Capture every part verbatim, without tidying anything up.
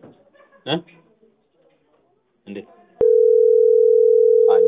እ እንዴት አለ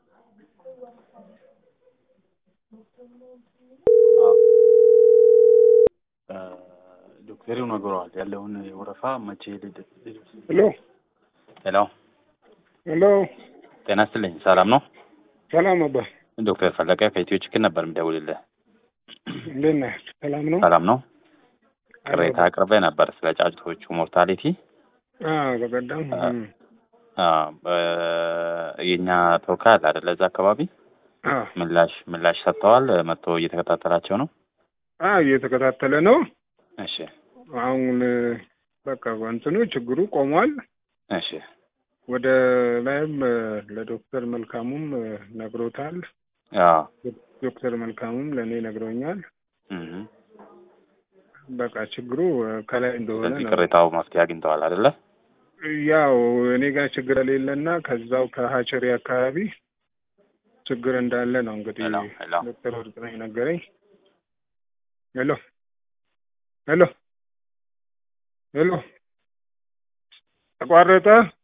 ዶክተሩ ነግረዋል ያለውን ወረፋ መቼ ልድ ሄሎ ሄሎ ሄሎ ጤና ይስጥልኝ ሰላም ነው ሰላም አባ ዶክተር ፈለቀ ከኢትዮ ችግር ነበር የምደውልልህ እንዴት ነህ ሰላም ነው ሰላም ነው ቅሬታ አቅርቤ ነበር ስለ ጫጩቶቹ ሞርታሊቲ አዎ በቀደም አዎ የኛ ተወካይ አለ አይደል እዛ አካባቢ አዎ ምላሽ ምላሽ ሰጥተዋል መጥቶ እየተከታተላቸው ነው አዎ እየተከታተለ ነው እሺ አሁን በቃ እንትኑ ችግሩ ቆሟል እሺ ወደ ላይም ለዶክተር መልካሙም ነግሮታል አዎ ዶክተር መልካሙም ለኔ ነግሮኛል እህ በቃ ችግሩ ከላይ እንደሆነ ነው ቅሬታው መፍትሄ አግኝተዋል አይደለ ያው እኔ ጋር ችግር የሌለና ከዛው ከሃቸሪ አካባቢ ችግር እንዳለ ነው እንግዲህ ዶክተር ወርቅነህ ነገረኝ ሄሎ ሄሎ ሄሎ ተቋረጠ